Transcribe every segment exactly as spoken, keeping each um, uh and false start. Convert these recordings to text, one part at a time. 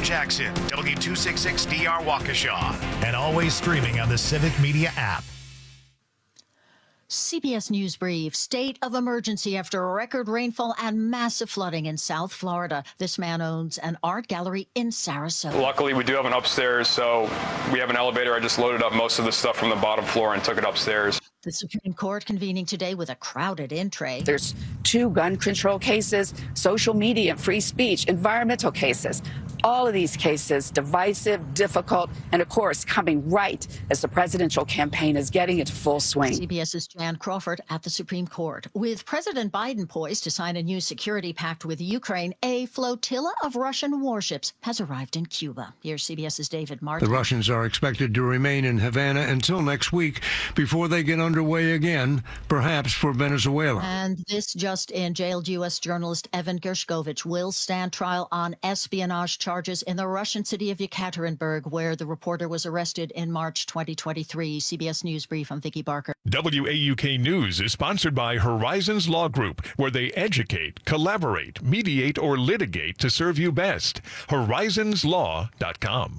Tom Jackson, W two sixty-six D R Waukesha, and always streaming on the Civic Media app. C B S News Brief. State of emergency after record rainfall and massive flooding in South Florida. This man owns an art gallery in Sarasota. Luckily, we do have an upstairs, so we have an elevator. I just loaded up most of the stuff from the bottom floor and took it upstairs. The Supreme Court convening today with a crowded in-tray. There's two gun control cases, social media, free speech, environmental cases. All of these cases divisive, difficult, and of course coming right as the presidential campaign is getting into full swing. CBS's Jan Crawford at the Supreme Court. With President Biden poised to sign a new security pact with Ukraine, a flotilla of Russian warships has arrived in Cuba. Here's CBS's David Martin. The Russians are expected to remain in Havana until next week before they get underway again, perhaps for Venezuela. And this just in, jailed U S journalist Evan Gershkovich will stand trial on espionage charges. charges in the Russian city of Yekaterinburg, where the reporter was arrested in March twenty twenty-three. C B S News Brief, I'm Vicki Barker. W A U K News is sponsored by Horizons Law Group, where they educate, collaborate, mediate, or litigate to serve you best. horizons law dot com.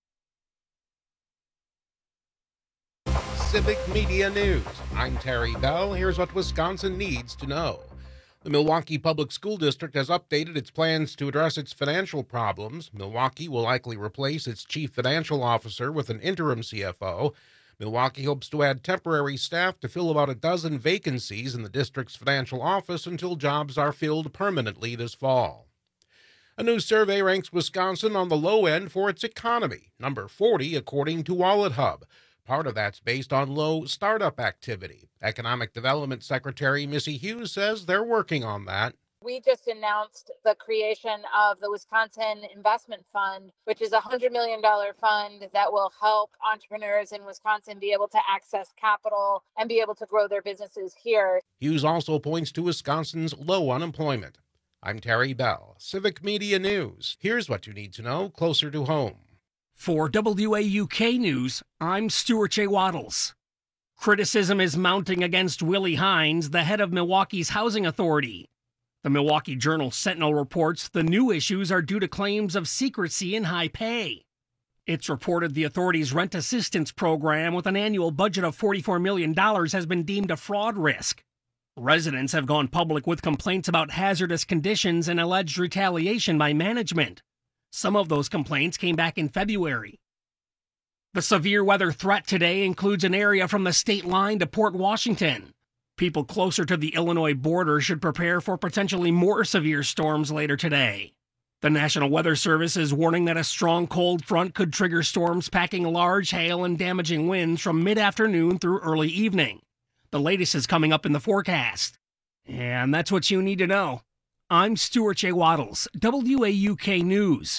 Civic Media News. I'm Terry Bell. Here's what Wisconsin needs to know. The Milwaukee Public School District has updated its plans to address its financial problems. Milwaukee will likely replace its chief financial officer with an interim C F O. Milwaukee hopes to add temporary staff to fill about a dozen vacancies in the district's financial office until jobs are filled permanently this fall. A new survey ranks Wisconsin on the low end for its economy, number forty according to WalletHub. Part of that's based on low startup activity. Economic Development Secretary Missy Hughes says they're working on that. We just announced the creation of the Wisconsin Investment Fund, which is a one hundred million dollars fund that will help entrepreneurs in Wisconsin be able to access capital and be able to grow their businesses here. Hughes also points to Wisconsin's low unemployment. I'm Terry Bell, Civic Media News. Here's what you need to know closer to home. For W A U K News, I'm Stuart J. Waddles. Criticism is mounting against Willie Hines, the head of Milwaukee's housing authority. The Milwaukee Journal Sentinel reports the new issues are due to claims of secrecy and high pay. It's reported the authority's rent assistance program with an annual budget of forty-four million dollars has been deemed a fraud risk. Residents have gone public with complaints about hazardous conditions and alleged retaliation by management. Some of those complaints came back in February. The severe weather threat today includes an area from the state line to Port Washington. People closer to the Illinois border should prepare for potentially more severe storms later today. The National Weather Service is warning that a strong cold front could trigger storms packing large hail and damaging winds from mid-afternoon through early evening. The latest is coming up in the forecast. And that's what you need to know. I'm Stuart J. Waddles, W A U K News.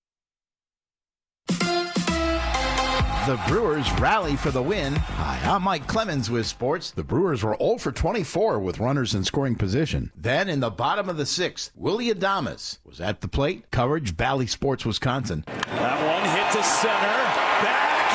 The Brewers rally for the win. Hi, I'm Mike Clemens with sports. The Brewers were zero for twenty-four with runners in scoring position. Then in the bottom of the sixth, Willie Adames was at the plate. Coverage, Bally Sports, Wisconsin. That one hit to center. Back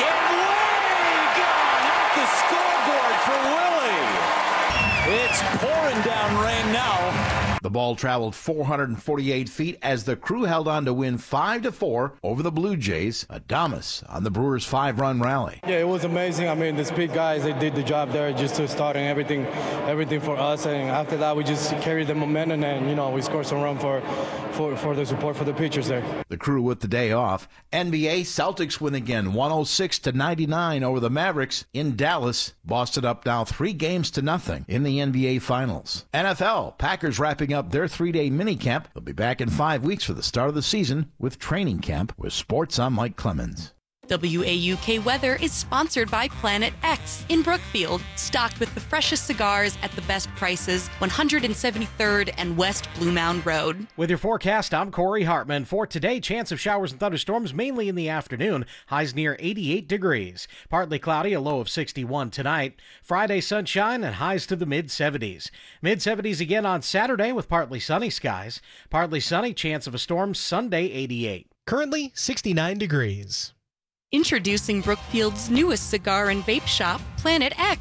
and way gone off the scoreboard for Willie. It's pouring down rain now. The ball traveled four hundred forty-eight feet as the Crew held on to win five to four over the Blue Jays. Adames on the Brewers' five-run rally. Yeah, it was amazing. I mean, the speed guys, they did the job there just to starting everything everything for us. And after that, we just carried the momentum and, you know, we scored some run for, for, for the support for the pitchers there. The Crew with the day off. N B A Celtics win again, one oh six to ninety-nine over the Mavericks in Dallas. Boston up now three games to nothing in the N B A Finals. N F L, Packers wrapping up their three-day minicamp. They'll be back in five weeks for the start of the season with training camp. With sports, I'm Mike Clemens. W A U K Weather is sponsored by Planet X in Brookfield, stocked with the freshest cigars at the best prices, one hundred seventy-third and West Blue Mound Road. With your forecast, I'm Corey Hartman. For today, chance of showers and thunderstorms mainly in the afternoon, highs near eighty-eight degrees. Partly cloudy, a low of sixty-one tonight. Friday, sunshine and highs to the mid-seventies. Mid-seventies again on Saturday with partly sunny skies. Partly sunny, chance of a storm Sunday, eighty-eight. Currently, sixty-nine degrees. Introducing Brookfield's newest cigar and vape shop, Planet X.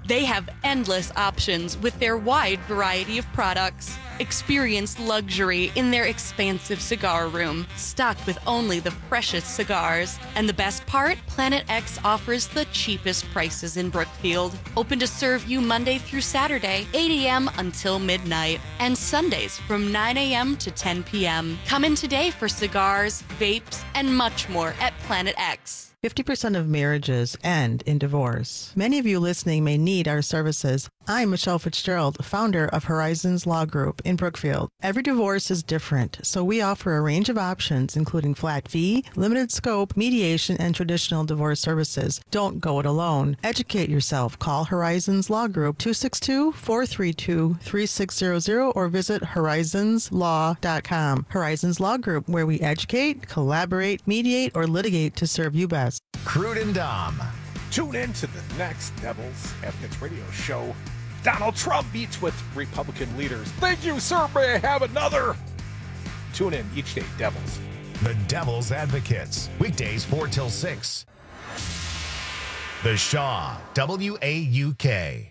They have endless options with their wide variety of products. Experience luxury in their expansive cigar room, stocked with only the freshest cigars. And the best part? Planet X offers the cheapest prices in Brookfield. Open to serve you Monday through Saturday, eight a.m. until midnight, and Sundays from nine a.m. to ten p.m. Come in today for cigars, vapes, and much more at Planet X. fifty percent of marriages end in divorce. Many of you listening may need our services. I'm Michelle Fitzgerald, founder of Horizons Law Group in Brookfield. Every divorce is different, so we offer a range of options, including flat fee, limited scope, mediation, and traditional divorce services. Don't go it alone. Educate yourself. Call Horizons Law Group two six two, four three two, three six zero zero or visit horizons law dot com. Horizons Law Group, where we educate, collaborate, mediate, or litigate to serve you best. Crude and Dom. Tune in to the next Devils Advocates Radio show. Donald Trump meets with Republican leaders. Thank you, sir. May I have another? Tune in each day, Devils. The Devil's Advocates. Weekdays four till six. The Shaw, W A U K.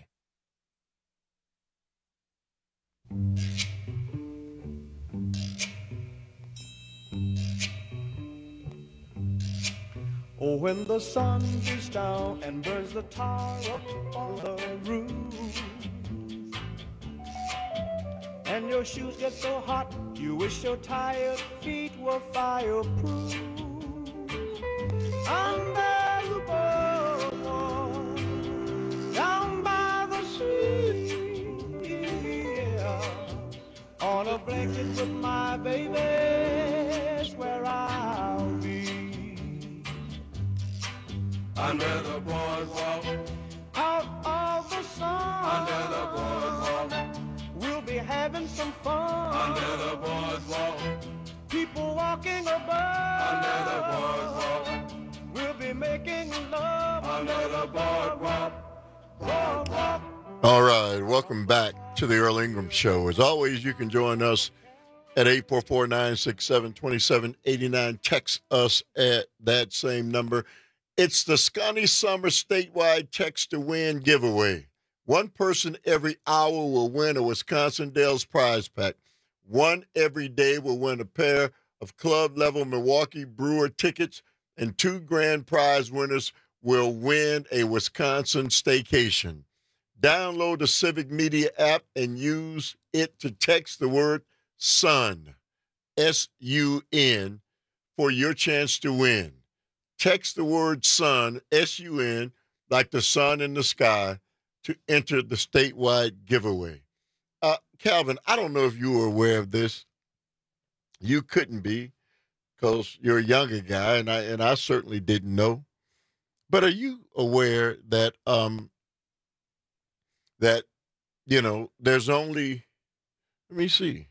Oh, when the sun beats down and burns the tar up on the roof, and your shoes get so hot, you wish your tired feet were fireproof. Under the boardwalk, down by the sea, yeah, on a blanket with my baby's where I'll be. Under the boardwalk, out of the sun. Under the boardwalk, we'll be having some fun. Under the boardwalk, people walking above. Under the boardwalk, we'll be making love. Under the boardwalk, boardwalk. All right, welcome back to the Earl Ingram Show. As always, you can join us at eight four four, nine six seven, two seven eight nine. Text us at that same number. It's the Scotty Summer statewide Text to Win giveaway. One person every hour will win a Wisconsin Dells prize pack. One every day will win a pair of club-level Milwaukee Brewer tickets, and two grand prize winners will win a Wisconsin staycation. Download the Civic Media app and use it to text the word SUN, S U N, for your chance to win. Text the word SUN, S U N, like the sun in the sky, to enter the statewide giveaway. Uh, Calvin, I don't know if you were aware of this. You couldn't be, because you're a younger guy, and I and I certainly didn't know. But are you aware that um that you know there's only, let me see,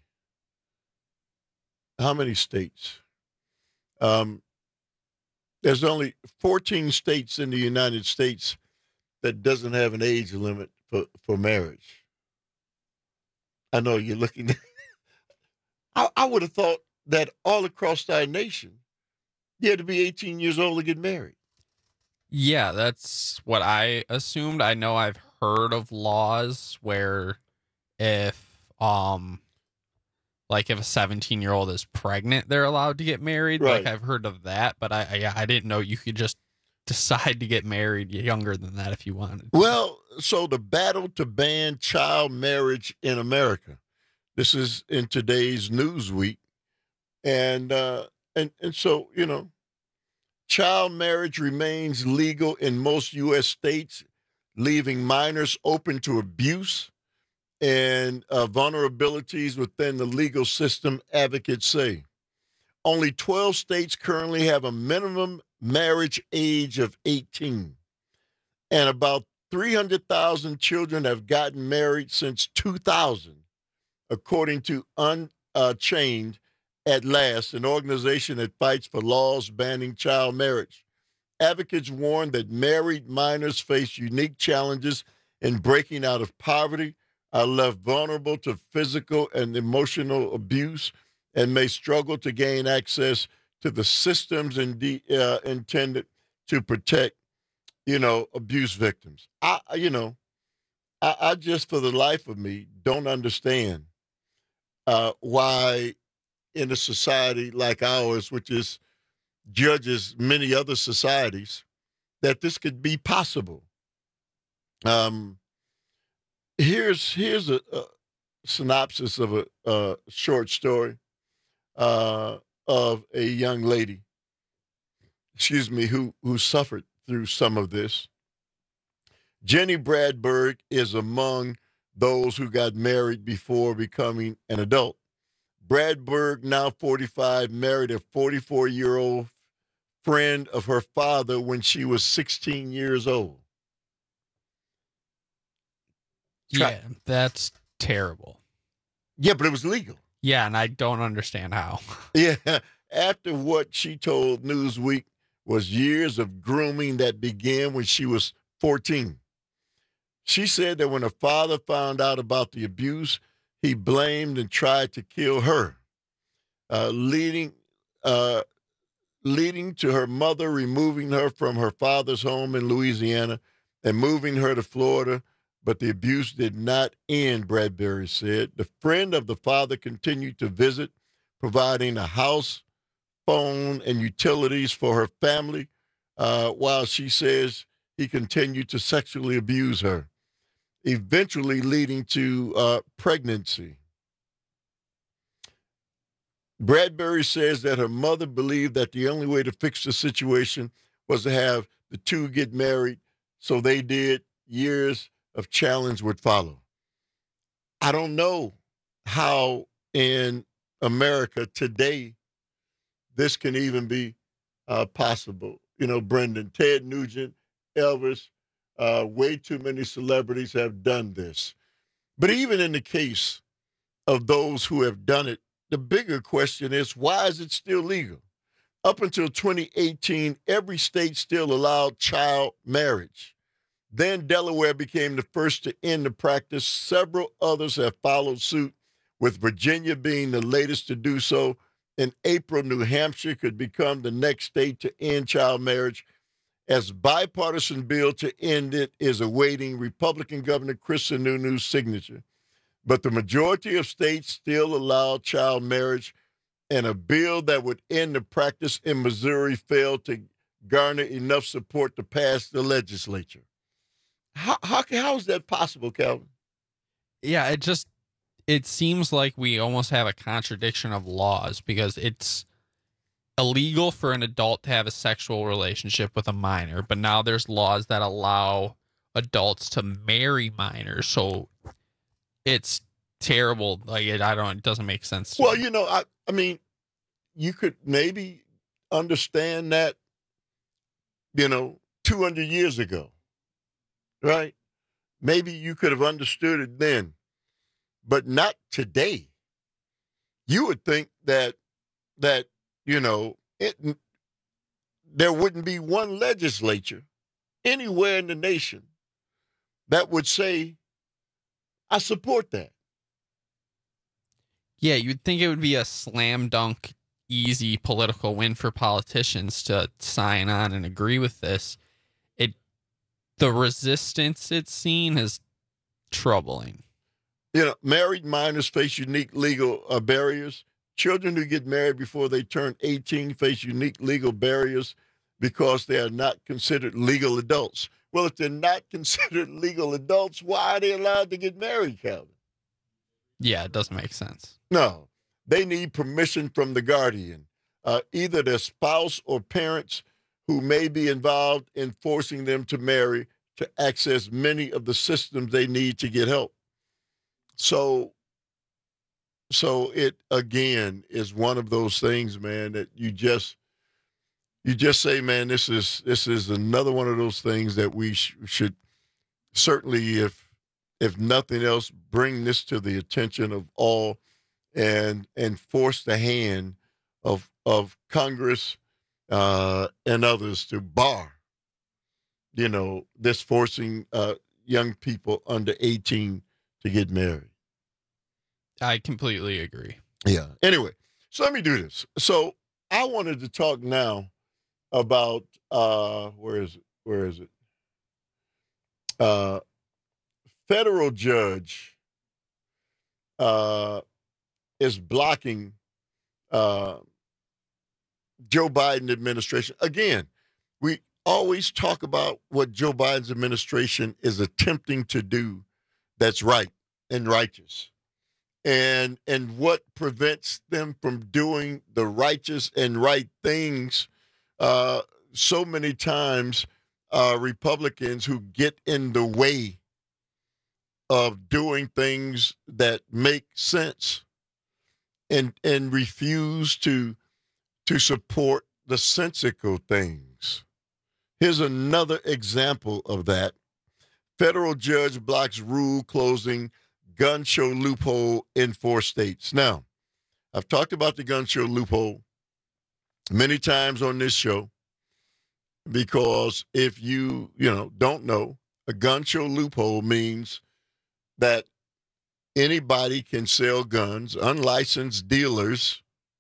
how many states? Um. There's only fourteen states in the United States that doesn't have an age limit for, for marriage. I know you're looking. I, I would have thought that all across our nation, you had to be eighteen years old to get married. Yeah, that's what I assumed. I know I've heard of laws where if, um, like if a seventeen year old is pregnant, they're allowed to get married. Right. Like I've heard of that, but I, I I didn't know you could just decide to get married younger than that if you wanted. Well, so the battle to ban child marriage in America. This is in today's Newsweek, and uh, and and so you know, child marriage remains legal in most U S states, leaving minors open to abuse and uh, vulnerabilities within the legal system, advocates say. Only twelve states currently have a minimum marriage age of eighteen, and about three hundred thousand children have gotten married since two thousand, according to Unchained at Last, an organization that fights for laws banning child marriage. Advocates warn that married minors face unique challenges in breaking out of poverty, are left vulnerable to physical and emotional abuse, and may struggle to gain access to the systems in de- uh, intended to protect, you know, abuse victims. I, you know, I, I just, for the life of me, don't understand uh, why in a society like ours, which is judges many other societies, that this could be possible. Um, here's here's a, a synopsis of a, a short story uh, of a young lady, excuse me, who who suffered through some of this. Jenny Bradberg is among those who got married before becoming an adult. Bradberg, now forty-five, married a forty-four-year-old friend of her father when she was sixteen years old. Try- yeah, that's terrible. Yeah, but it was legal. Yeah, and I don't understand how. Yeah, after what she told Newsweek was years of grooming that began when she was fourteen. She said that when her father found out about the abuse, he blamed and tried to kill her, uh, leading uh, leading to her mother removing her from her father's home in Louisiana and moving her to Florida. But the abuse did not end, Bradbury said. The friend of the father continued to visit, providing a house, phone, and utilities for her family, uh, while she says he continued to sexually abuse her, eventually leading to uh, pregnancy. Bradbury says that her mother believed that the only way to fix the situation was to have the two get married, so they did. Years of challenge would follow. I don't know how in America today this can even be uh, possible. You know, Brendan, Ted Nugent, Elvis, uh, way too many celebrities have done this. But even in the case of those who have done it, the bigger question is, why is it still legal? Up until twenty eighteen, every state still allowed child marriage. Then Delaware became the first to end the practice. Several others have followed suit, with Virginia being the latest to do so. In April, New Hampshire could become the next state to end child marriage, as bipartisan bill to end it is awaiting Republican Governor Chris Sununu's signature. But the majority of states still allow child marriage, and a bill that would end the practice in Missouri failed to garner enough support to pass the legislature. How, how, how is that possible, Calvin? Yeah, it just, it seems like we almost have a contradiction of laws, because it's illegal for an adult to have a sexual relationship with a minor, but now there's laws that allow adults to marry minors. So it's terrible. Like, it, I don't, it doesn't make sense to Well, me. you know, I, I mean, you could maybe understand that, you know, two hundred years ago. Right? Maybe you could have understood it then, but not today. You would think that, that you know, it, there wouldn't be one legislature anywhere in the nation that would say, I support that. Yeah, you'd think it would be a slam dunk, easy political win for politicians to sign on and agree with this. The resistance it's seen is troubling. You know, married minors face unique legal uh, barriers. Children who get married before they turn eighteen face unique legal barriers because they are not considered legal adults. Well, if they're not considered legal adults, why are they allowed to get married, Calvin? Yeah, it doesn't make sense. No, they need permission from the guardian, uh, either their spouse or parents, who may be involved in forcing them to marry to access many of the systems they need to get help. So, so it, again, is one of those things, man, that you just, you just say, man, this is, this is another one of those things that we sh- should certainly, if, if nothing else, bring this to the attention of all and, and force the hand of, of Congress, Uh, and others to bar, you know, this forcing uh, young people under eighteen to get married. I completely agree. Yeah. Anyway, so let me do this. So I wanted to talk now about, uh, where is it? Where is it? Uh, federal judge uh, is blocking uh, Joe Biden administration. Again, we always talk about what Joe Biden's administration is attempting to do that's right and righteous. And and what prevents them from doing the righteous and right things. Uh, so many times uh, Republicans who get in the way of doing things that make sense and and refuse to to support the sensical things. Here's another example of that. Federal judge blocks rule closing gun show loophole in four states. Now, I've talked about the gun show loophole many times on this show because if you, you know, don't know, a gun show loophole means that anybody can sell guns, unlicensed dealers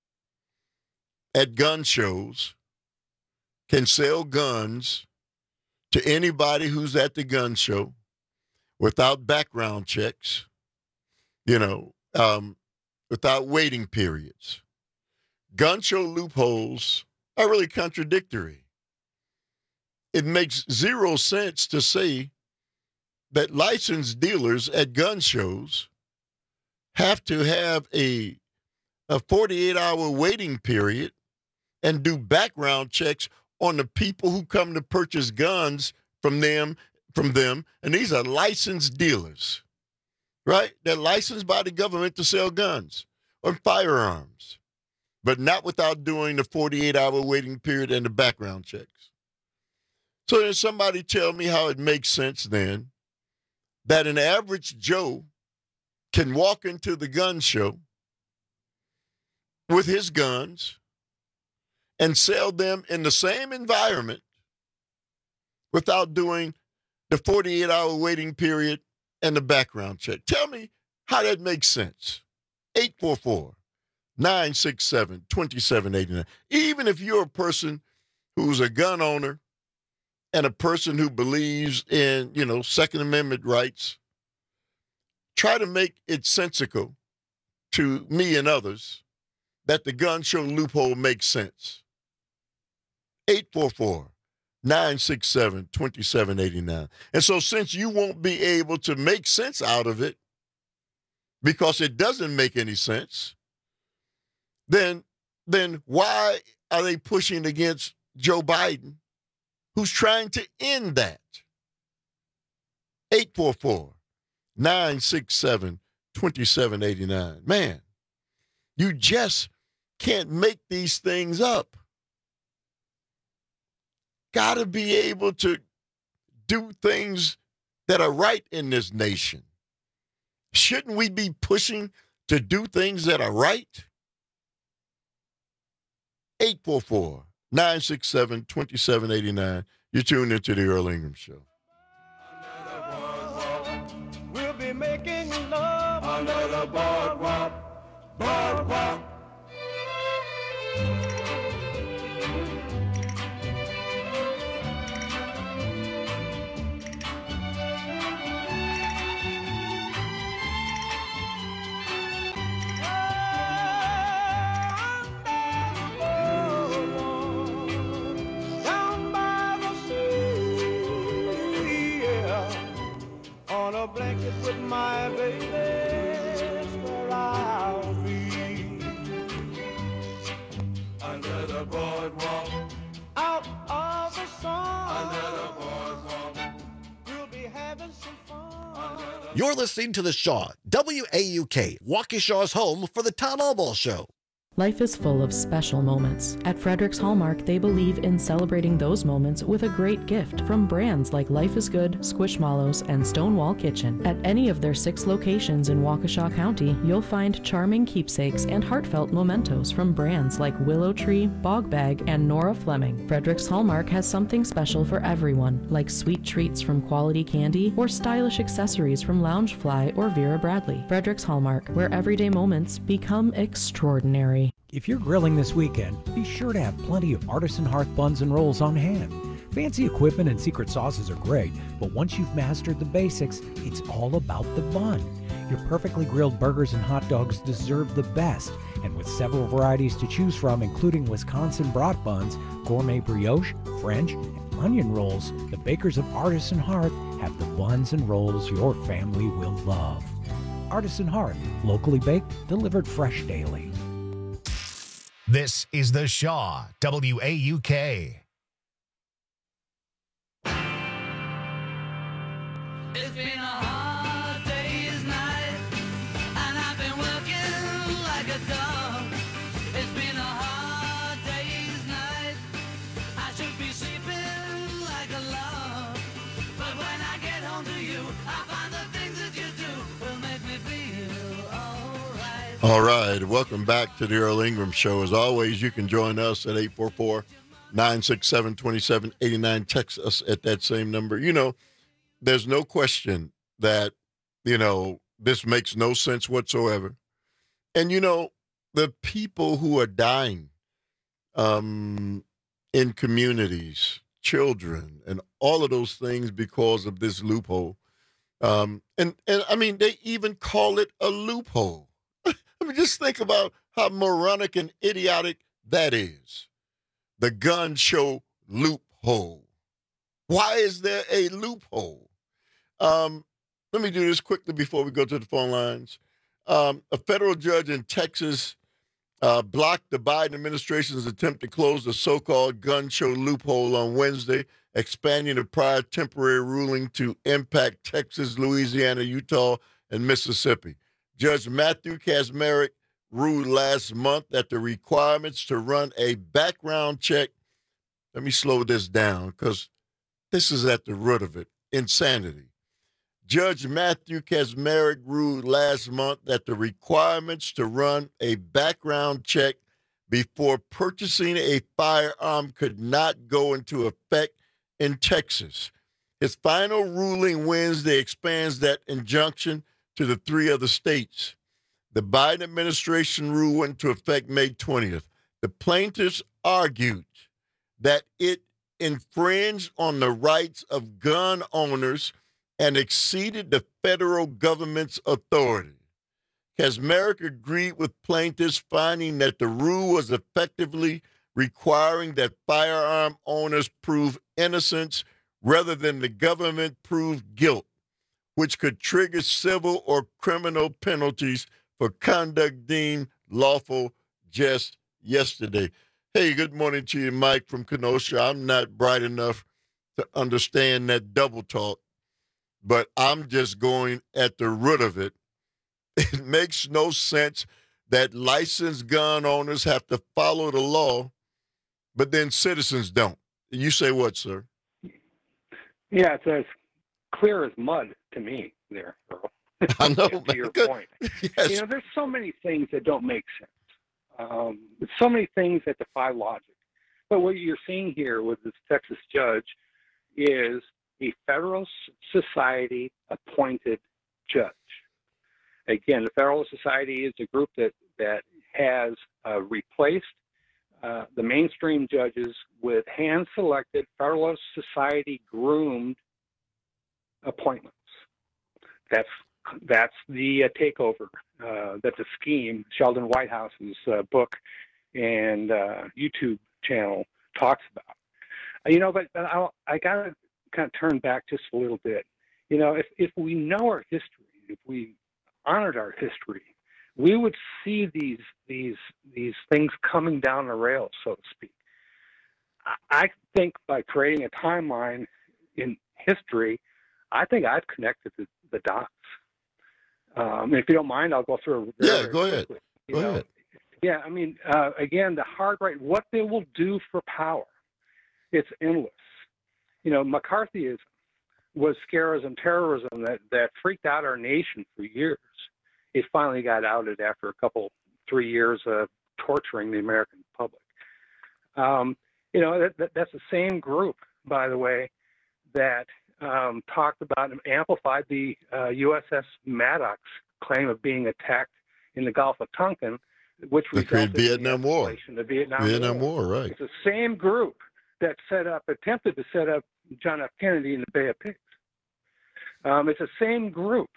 at gun shows can sell guns to anybody who's at the gun show without background checks, you know, um, without waiting periods. Gun show loopholes are really contradictory. It makes zero sense to say that licensed dealers at gun shows have to have a a forty-eight hour waiting period and do background checks on the people who come to purchase guns from them, from them, and these are licensed dealers, right? They're licensed by the government to sell guns or firearms, but not without doing the forty-eight hour waiting period and the background checks. So then somebody tell me how it makes sense then that an average Joe can walk into the gun show with his guns and sell them in the same environment without doing the forty-eight hour waiting period and the background check. Tell me how that makes sense. eight four four, nine six seven, two seven eight nine. Even if you're a person who's a gun owner and a person who believes in, you know, Second Amendment rights, try to make it sensical to me and others that the gun show loophole makes sense. eight four four, nine six seven, two seven eight nine. And so since you won't be able to make sense out of it because it doesn't make any sense, then, then why are they pushing against Joe Biden, who's trying to end that? eight four four, nine six seven, two seven eight nine. Man, you just can't make these things up. Got to be able to do things that are right in this nation. Shouldn't we be pushing to do things that are right? eight four four, nine six seven, two seven eight nine. You're tuned into the Earl Ingram Show. We'll be making love under the boardwalk, boardwalk. Blanket with my baby, that's where I'll be. Under the boardwalk, out of the sun. Under the boardwalk, we'll be having some fun. You're listening to The Shaw, W A U K, Waukesha's home for the Tom Albaugh Show. Life is full of special moments. At Frederick's Hallmark, they believe in celebrating those moments with a great gift from brands like Life is Good, Squishmallows, and Stonewall Kitchen. At any of their six locations in Waukesha County, you'll find charming keepsakes and heartfelt mementos from brands like Willow Tree, Bog Bag, and Nora Fleming. Frederick's Hallmark has something special for everyone, like sweet treats from Quality Candy or stylish accessories from Loungefly or Vera Bradley. Frederick's Hallmark, where everyday moments become extraordinary. If you're grilling this weekend, be sure to have plenty of artisan hearth buns and rolls on hand. Fancy equipment and secret sauces are great, but once you've mastered the basics, it's all about the bun. Your perfectly grilled burgers and hot dogs deserve the best, and with several varieties to choose from, including Wisconsin brat buns, gourmet brioche, French, and onion rolls, the bakers of Artisan Hearth have the buns and rolls your family will love. Artisan Hearth, locally baked, delivered fresh daily. This is The Shaw, W A U K. It's been a hard day's night, and I've been working like a dog. It's been a hard day's night, I should be sleeping like a log. But when I get home to you, I find the things that you do will make me feel alright. All right, welcome back to the Earl Ingram Show. As always, you can join us at eight four four, nine six seven, two seven eight nine. Text us at that same number. You know, there's no question that, you know, this makes no sense whatsoever. And, you know, the people who are dying um, in communities, children, and all of those things because of this loophole. Um, and, and, I mean, they even call it a loophole. I mean, just think about how moronic and idiotic that is. The gun show loophole. Why is there a loophole? Um, let me do this quickly before we go to the phone lines. Um, a federal judge in Texas uh, blocked the Biden administration's attempt to close the so-called gun show loophole on Wednesday, expanding the prior temporary ruling to impact Texas, Louisiana, Utah, and Mississippi. Judge Matthew Kacsmaryk ruled last month that the requirements to run a background check, let me slow this down because this is at the root of it, insanity. Judge Matthew Kacsmaryk ruled last month that the requirements to run a background check before purchasing a firearm could not go into effect in Texas. His final ruling Wednesday expands that injunction to the three other states. The Biden administration rule went into effect May twentieth. The plaintiffs argued that it infringed on the rights of gun owners and exceeded the federal government's authority. Kacsmaryk agreed with plaintiffs, finding that the rule was effectively requiring that firearm owners prove innocence rather than the government prove guilt, which could trigger civil or criminal penalties for conduct deemed lawful just yesterday. Hey, good morning to you, Mike from Kenosha. I'm not bright enough to understand that double talk, but I'm just going at the root of it. It makes no sense that licensed gun owners have to follow the law, but then citizens don't. You say what, sir? Yeah, it's as clear as mud to me there, Earl. I know, to man. your Good. point. Yes. You know, there's so many things that don't make sense. Um, there's so many things that defy logic. But what you're seeing here with this Texas judge is a Federal Society appointed judge. Again, the Federal Society is a group that, that has uh, replaced uh, the mainstream judges with hand-selected Federal Society groomed appointments. That's that's the uh, takeover. Uh, that's a scheme. Sheldon Whitehouse's uh, book and uh, YouTube channel talks about. Uh, you know, but, but I'll, I got to kind of turn back just a little bit. You know, if if we know our history, if we honored our history, we would see these these these things coming down the rails, so to speak. I, I think by creating a timeline in history, I think I've connected the, the dots. Um, if you don't mind, I'll go through. Yeah, very go ahead. quickly, Go know. ahead. Yeah, I mean, uh, again, the hard right, what they will do for power, it's endless. You know, McCarthyism was scarism, terrorism that, that freaked out our nation for years. It finally got outed after a couple, three years of torturing the American public. Um, you know, that, that, that's the same group, by the way, that um, talked about and amplified the uh, U S S Maddox claim of being attacked in the Gulf of Tonkin, which The resulted Vietnam in the War. escalation of the Vietnam, Vietnam War, right. It's the same group that set up, attempted to set up John F. Kennedy in the Bay of Pigs. Um, it's the same group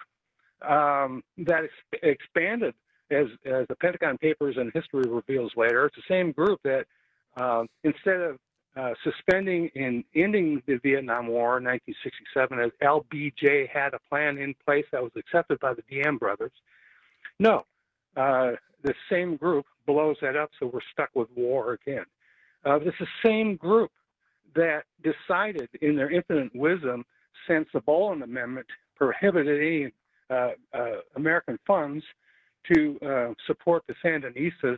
um, that ex- expanded, as, as the Pentagon Papers and history reveals later. It's the same group that uh, instead of uh, suspending and ending the Vietnam War in nineteen sixty-seven, as L B J had a plan in place that was accepted by the Diem brothers, no, uh, the same group blows that up, so we're stuck with war again. Uh, this is the same group that decided in their infinite wisdom, since the Boland Amendment prohibited any uh, uh, American funds to uh, support the Sandinistas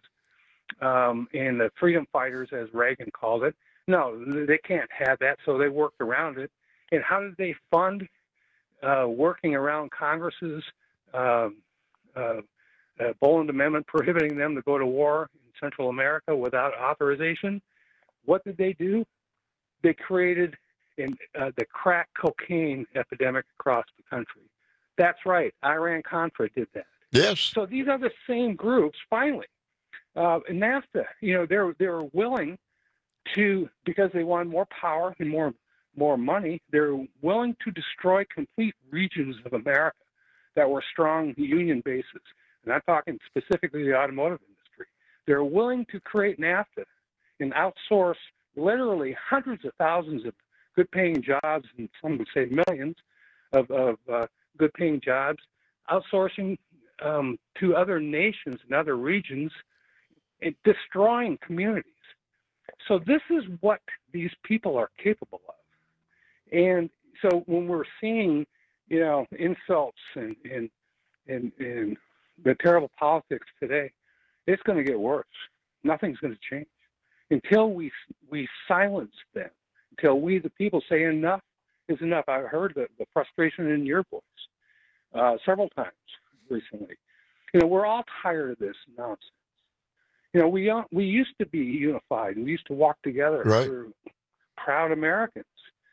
um, and the freedom fighters, as Reagan called it. No, they can't have that, so they worked around it. And how did they fund uh, working around Congress's uh, uh, uh, Boland Amendment prohibiting them to go to war in Central America without authorization? What did they do? They created in, uh, the crack cocaine epidemic across the country. That's right. Iran-Contra did that. Yes. So these are the same groups, finally. Uh, in NAFTA, you know, they're, they're willing to, because they want more power and more, more money, they're willing to destroy complete regions of America that were strong union bases. And I'm talking specifically the automotive industry. They're willing to create NAFTA and outsource literally hundreds of thousands of good-paying jobs, and some would say millions of, of uh, good-paying jobs, outsourcing um, to other nations and other regions, and destroying communities. So this is what these people are capable of. And so when we're seeing, you know, insults and, and, and, and the terrible politics today, it's going to get worse. Nothing's going to change until we we silence them, until we, the people, say enough is enough. I heard the, the frustration in your voice uh, several times recently. You know, we're all tired of this nonsense. You know, we we used to be unified. We used to walk together. Right. We were proud Americans.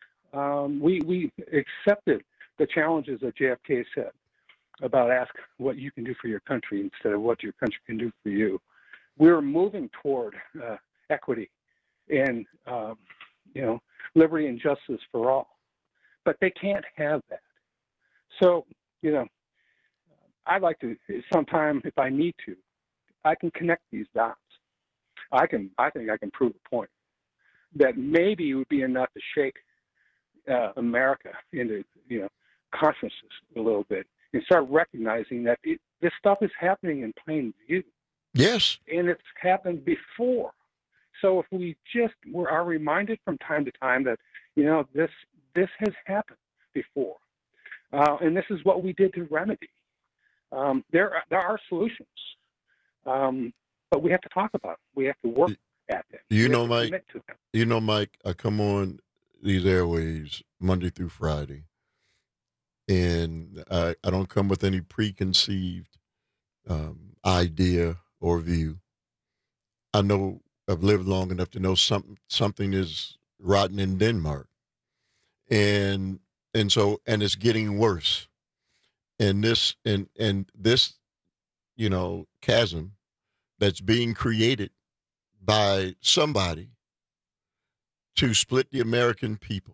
Um, we we accepted the challenges that J F K said about ask what you can do for your country instead of what your country can do for you. We're moving toward uh, equity and um, you know, liberty and justice for all, but they can't have that. So you know, I'd like to sometime, if I need to, I can connect these dots. I can. I think I can prove a point that maybe it would be enough to shake uh, America into, you know, consciousness a little bit and start recognizing that it, this stuff is happening in plain view. Yes. And it's happened before. So if we just were are reminded from time to time that, you know, this this has happened before, uh, and this is what we did to remedy. Um, there are, there are solutions. Um, but we have to talk about them. We have to work at them. You we know, Mike, to them. you know, Mike, I come on these airways Monday through Friday, and I, I don't come with any preconceived um, idea or view. I know I've lived long enough to know something, something is rotten in Denmark. And, and so, and it's getting worse. And this, and, and this, you know, chasm that's being created by somebody to split the American people,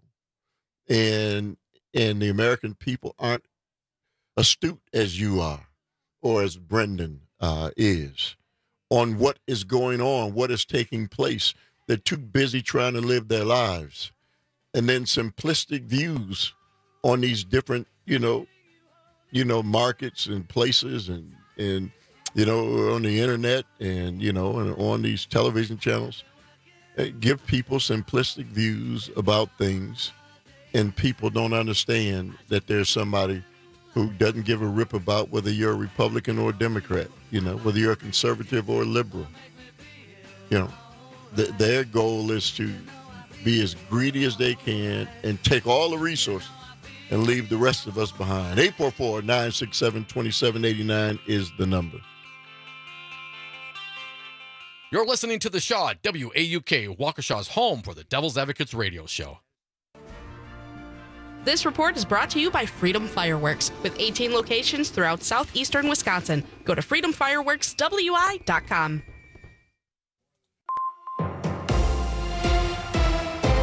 and and the American people aren't astute as you are or as Brendan uh, is on what is going on, what is taking place. They're too busy trying to live their lives, and then simplistic views on these different, you know, you know, markets and places and and. you know, on the internet and, you know, and on these television channels, give people simplistic views about things, and people don't understand that there's somebody who doesn't give a rip about whether you're a Republican or a Democrat, you know, whether you're a conservative or a liberal. You know, th- their goal is to be as greedy as they can and take all the resources and leave the rest of us behind. eight four four, nine six seven, two seven eight nine is the number. You're listening to The Shaw at W A U K, Waukesha's home for the Devil's Advocates radio show. This report is brought to you by Freedom Fireworks, with eighteen locations throughout southeastern Wisconsin. Go to freedom fireworks w i dot com.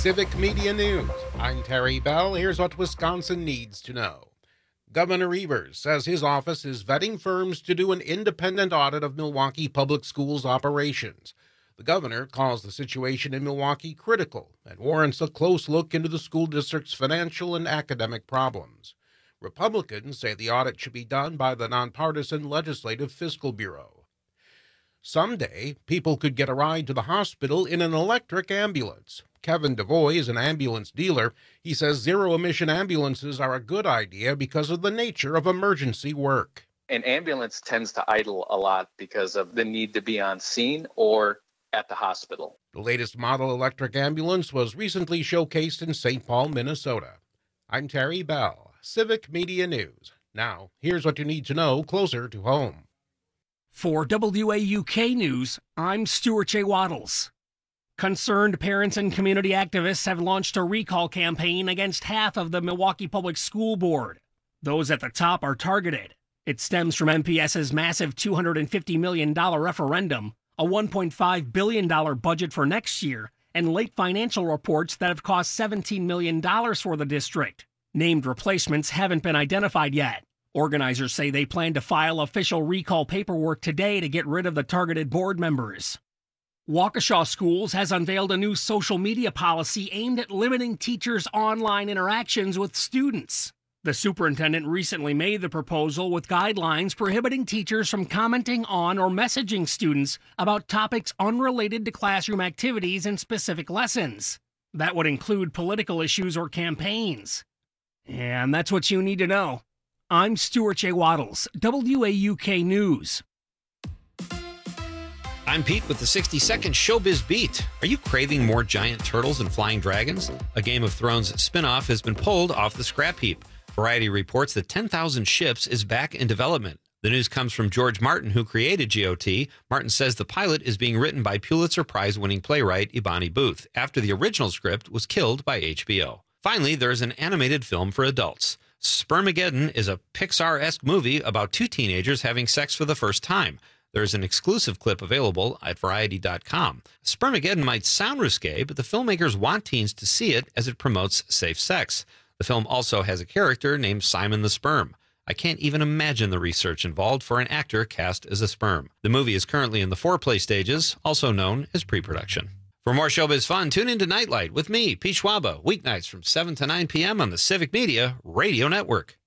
Civic Media News. I'm Terry Bell. Here's what Wisconsin needs to know. Governor Evers says his office is vetting firms to do an independent audit of Milwaukee Public Schools operations. The governor calls the situation in Milwaukee critical and warrants a close look into the school district's financial and academic problems. Republicans say the audit should be done by the nonpartisan Legislative Fiscal Bureau. Someday, people could get a ride to the hospital in an electric ambulance. Kevin DeVoy is an ambulance dealer. He says zero-emission ambulances are a good idea because of the nature of emergency work. An ambulance tends to idle a lot because of the need to be on scene or at the hospital. The latest model electric ambulance was recently showcased in Saint Paul, Minnesota. I'm Terry Bell, Civic Media News. Now, here's what you need to know closer to home. For W A U K News, I'm Stuart J. Waddles. Concerned parents and community activists have launched a recall campaign against half of the Milwaukee Public School Board. Those at the top are targeted. It stems from M P S's massive two hundred fifty million dollars referendum, a one point five billion dollars budget for next year, and late financial reports that have cost seventeen million dollars for the district. Named replacements haven't been identified yet. Organizers say they plan to file official recall paperwork today to get rid of the targeted board members. Waukesha Schools has unveiled a new social media policy aimed at limiting teachers' online interactions with students. The superintendent recently made the proposal with guidelines prohibiting teachers from commenting on or messaging students about topics unrelated to classroom activities and specific lessons. That would include political issues or campaigns. And that's what you need to know. I'm Stuart J. Waddles, W A U K News. I'm Pete with the sixty second Showbiz Beat. Are you craving more giant turtles and flying dragons? A Game of Thrones spinoff has been pulled off the scrap heap. Variety reports that ten thousand Ships is back in development. The news comes from George Martin, who created G O T. Martin says the pilot is being written by Pulitzer Prize-winning playwright Ibani Booth, after the original script was killed by H B O. Finally, there's an animated film for adults. Spermageddon is a Pixar-esque movie about two teenagers having sex for the first time. There's an exclusive clip available at Variety dot com. Spermageddon might sound risque, but the filmmakers want teens to see it as it promotes safe sex. The film also has a character named Simon the Sperm. I can't even imagine the research involved for an actor cast as a sperm. The movie is currently in the foreplay stages, also known as pre-production. For more showbiz fun, tune into Nightlight with me, Pete Schwaba, weeknights from seven to nine p.m. on the Civic Media Radio Network.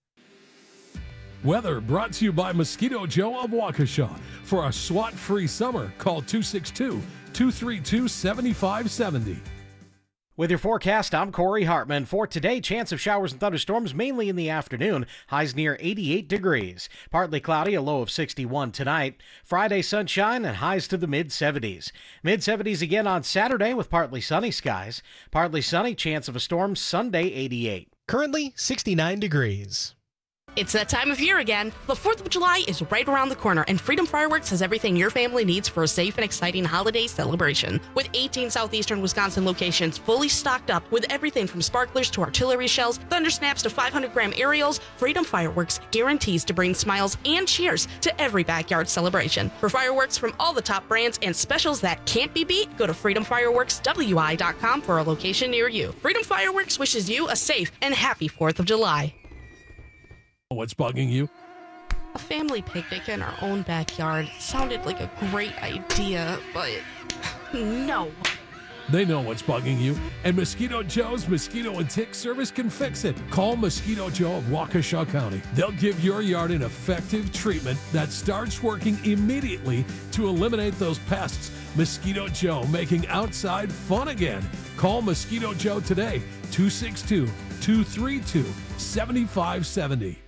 Weather brought to you by Mosquito Joe of Waukesha. For a SWAT-free summer, call two six two, two three two, seven five seven zero. With your forecast, I'm Corey Hartman. For today, chance of showers and thunderstorms mainly in the afternoon. Highs near eighty-eight degrees. Partly cloudy, a low of sixty-one tonight. Friday, sunshine and highs to the mid seventies. mid seventies again on Saturday with partly sunny skies. Partly sunny, chance of a storm Sunday, eighty-eight. Currently, sixty-nine degrees. It's that time of year again. The fourth of July is right around the corner, and Freedom Fireworks has everything your family needs for a safe and exciting holiday celebration. With eighteen southeastern Wisconsin locations fully stocked up with everything from sparklers to artillery shells, thunder snaps to five hundred gram aerials, Freedom Fireworks guarantees to bring smiles and cheers to every backyard celebration. For fireworks from all the top brands and specials that can't be beat, go to freedom fireworks w i dot com for a location near you. Freedom Fireworks wishes you a safe and happy fourth of July. What's bugging you? A family picnic in our own backyard sounded like a great idea, but no. They know what's bugging you, and Mosquito Joe's Mosquito and Tick Service can fix it. Call Mosquito Joe of Waukesha County. They'll give your yard an effective treatment that starts working immediately to eliminate those pests. Mosquito Joe, making outside fun again. Call Mosquito Joe today, two six two, two three two, seven five seven zero.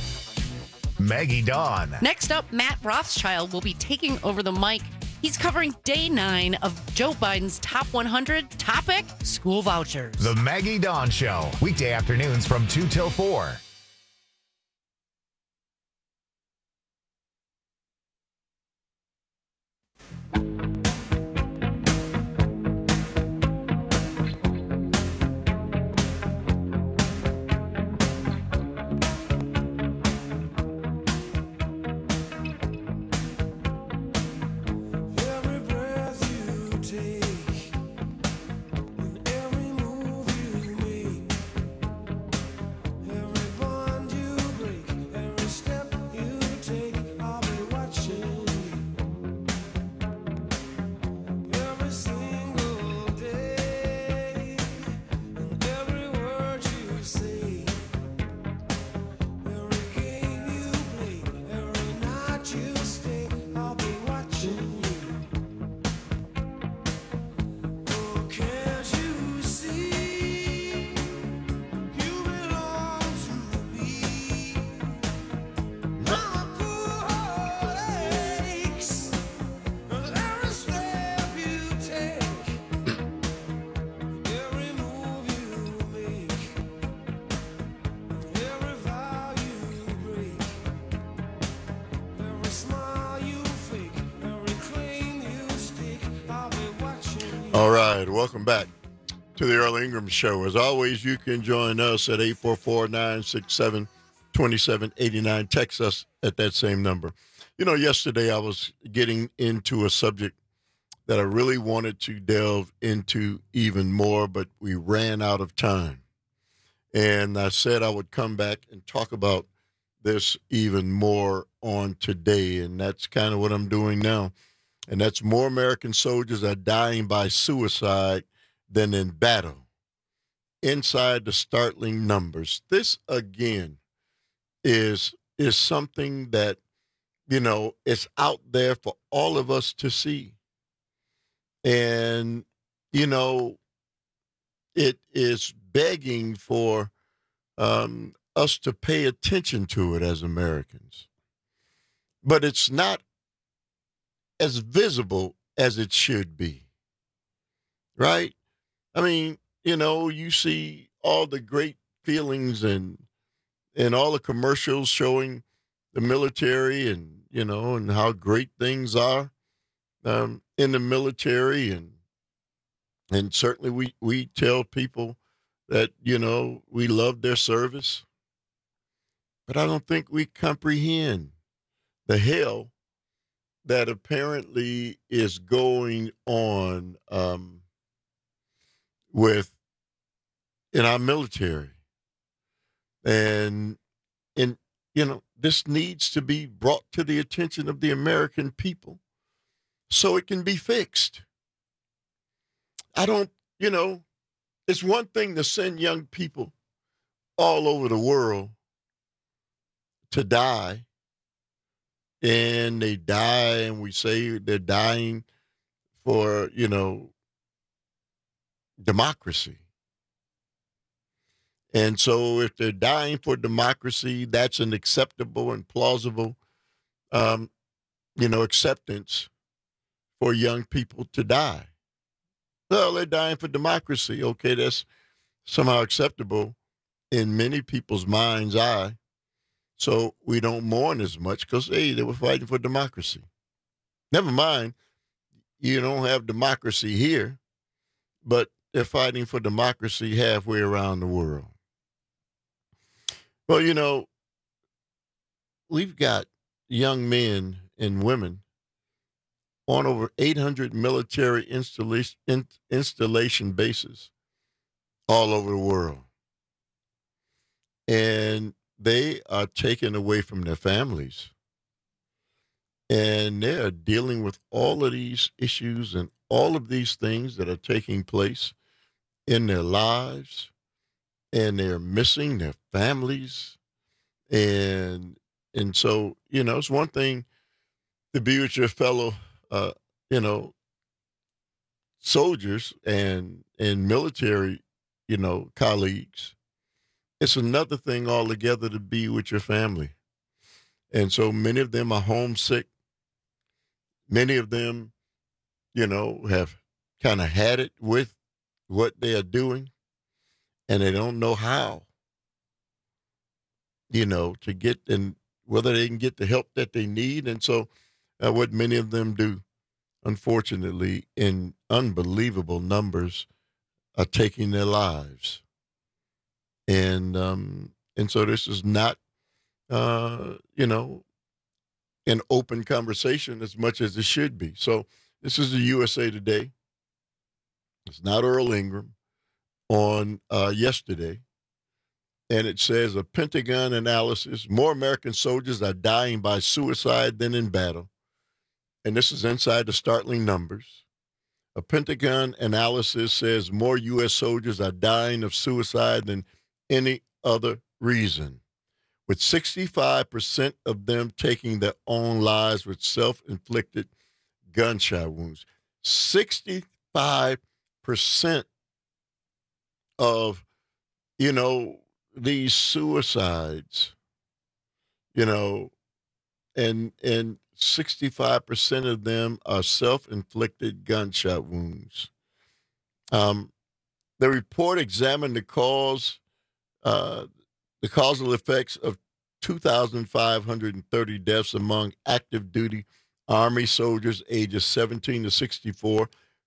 Maggie Dawn. Next up, Matt Rothschild will be taking over the mic. He's covering day nine of Joe Biden's top one hundred topic, school vouchers. The Maggie Dawn Show, weekday afternoons from two till four. Every breath you take, and every move All right, welcome back to the Earl Ingram Show. As always, you can join us at eight four four, nine six seven, two seven eight nine. Text us at that same number. You know, yesterday I was getting into a subject that I really wanted to delve into even more, but we ran out of time. And I said I would come back and talk about this even more on today, and that's kind of what I'm doing now. And that's more American soldiers are dying by suicide than in battle. Inside the startling numbers. This, again, is is something that, you know, is out there for all of us to see. And, you know, it is begging for um, us to pay attention to it as Americans. But it's not as visible as it should be, right? I mean, you know, you see all the great feelings and and all the commercials showing the military and, you know, and how great things are um, in the military. And and certainly we, we tell people that, you know, we love their service. But I don't think we comprehend the hell that apparently is going on um, with in our military. And, and, you know, this needs to be brought to the attention of the American people so it can be fixed. I don't, you know, it's one thing to send young people all over the world to die, and they die, and we say they're dying for, you know, democracy. And so if they're dying for democracy, that's an acceptable and plausible, um, you know, acceptance for young people to die. Well, they're dying for democracy. Okay, that's somehow acceptable in many people's mind's eye. So we don't mourn as much because, hey, they were fighting for democracy. Never mind, you don't have democracy here, but they're fighting for democracy halfway around the world. Well, you know, we've got young men and women on over eight hundred military installation, in, installation bases all over the world. And they are taken away from their families. And they are dealing with all of these issues and all of these things that are taking place in their lives. And they're missing their families. And and so, you know, it's one thing to be with your fellow, uh, you know, soldiers and, and military, you know, colleagues. It's another thing altogether to be with your family. And so many of them are homesick. Many of them, you know, have kind of had it with what they are doing, and they don't know how, you know, to get and whether they can get the help that they need. And so uh, what many of them do, unfortunately, in unbelievable numbers, are taking their lives. And um, and so this is not, uh, you know, an open conversation as much as it should be. So this is the U S A Today. It's not Earl Ingram on uh, yesterday. And it says a Pentagon analysis, more American soldiers are dying by suicide than in battle. And this is inside the startling numbers. A Pentagon analysis says more U S soldiers are dying of suicide than any other reason, with sixty-five percent of them taking their own lives with self-inflicted gunshot wounds. sixty-five percent of, you know, these suicides, you know, and and sixty-five percent of them are self-inflicted gunshot wounds. Um, the report examined the cause, uh, the causal effects of two thousand five hundred thirty deaths among active duty Army soldiers ages seventeen to sixty-four